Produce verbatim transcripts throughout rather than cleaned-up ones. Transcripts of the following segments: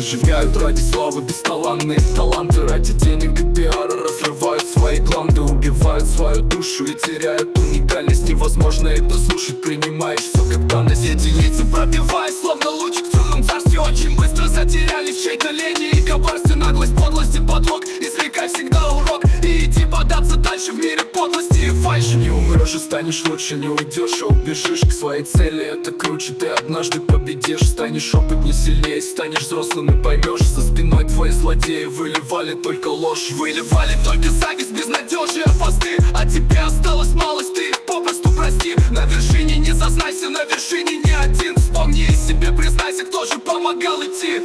Сжигают ради славы бесталанные таланты, ради денег и пиара разрывают свои гланды, убивают свою душу и теряют уникальность. Невозможно это слушать, принимаешь все как данность. Единицы пробиваясь, словно лучик в темном царстве, очень быстро затерялись в чьей-то лени и коварстве. Наглость, подлость и подлог, извлекай всегда урок и иди податься дальше в мире подлости и фальши. Не умрешь и станешь лучше, не уйдешь, а убежишь к своей цели. Это круче, ты однажды победишь, станешь опытнее, сильнее, станешь взрослым и поймешь. За спиной твои злодеи выливали только ложь, выливали только зависть, безнадежие, посты. А тебе осталась малость, ты их попросту прости. На вершине не зазнайся, на вершине не один. Вспомни и себе признайся, кто же помогал идти.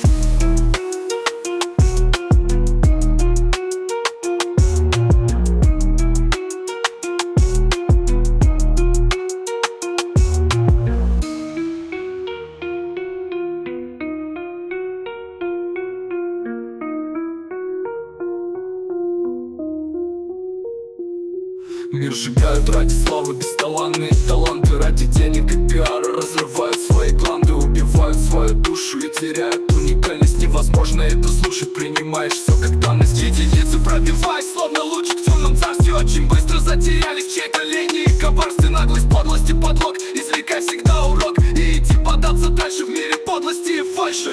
Мир сжигают ради славы бесталанные таланты, ради денег и пиара разрывают свои гланды, убивают свою душу и теряют уникальность. Невозможно это слушать, принимаешь все как данность. Единицы пробиваясь, словно лучик в темном царстве, очень быстро затерялись в чьей-то лени и коварстве. Наглость, подлость и подлог, извлекай всегда урок и иди податься дальше в мире подлости и фальши.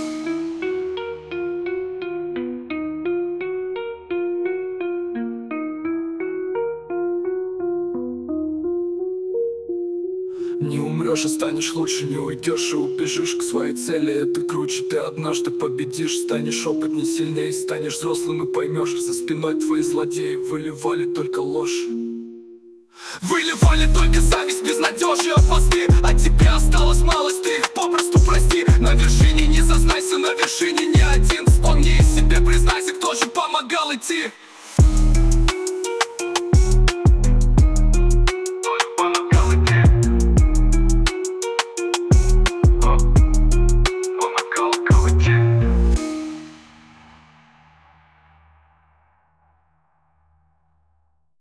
Не умрешь и станешь лучше, не уйдешь и убежишь к своей цели. Это круче, ты однажды победишь, станешь опытнее, сильнее, станешь взрослым и поймешь. За спиной твои злодеи выливали только ложь, выливали только зависть, безнадежие, посты. А тебе осталось